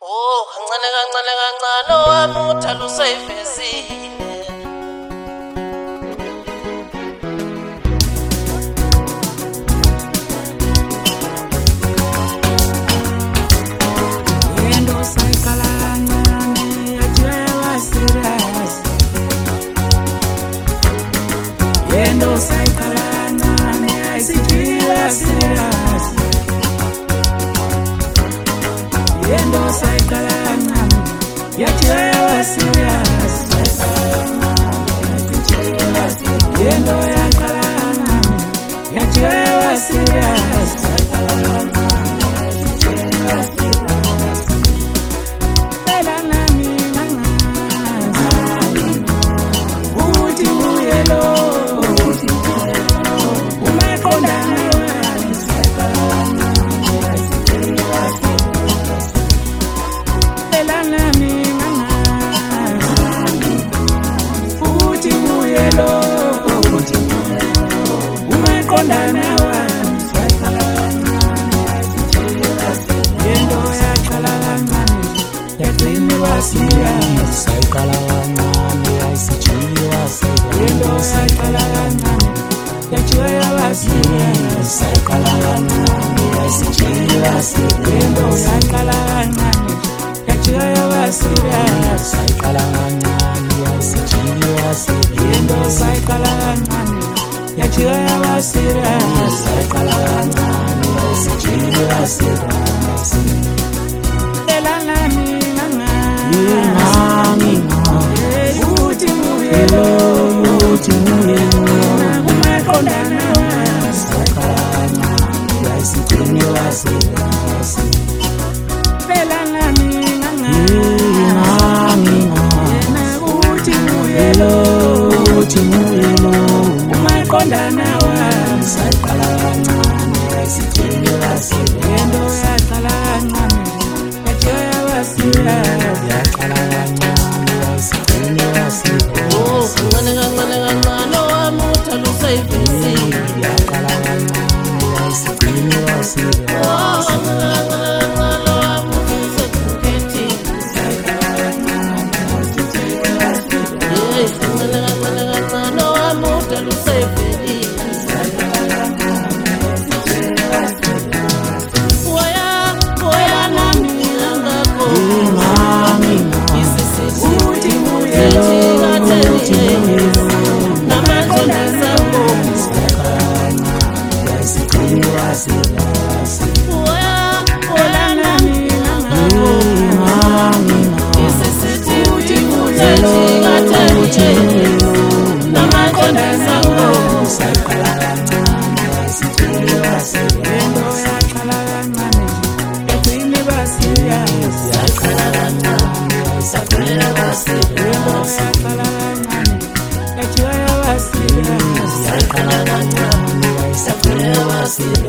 Oh, kancane kancane kancane owami uthanda usayivesile. Yendo sayiqala kancane yajiwa serious. Yendo sayiqala kancane yayisijiwa serious. Yendo sayiqala kancane yajiwa serious. Yendo yaqala kancane yajiwa serious. Sayiqala kancane yayisijiwa serious. Yendo sayiqala kancane yajiwa serious. Sayiqala kancane yayisijiwa serious. Yendo sayiqala kancane yajiwa serious. Sayiqala kancane yayisijiwa serious. Yendo sayiqala kancane yajiwa serious. Sayiqala kancane yayisijiwa serious. Serious.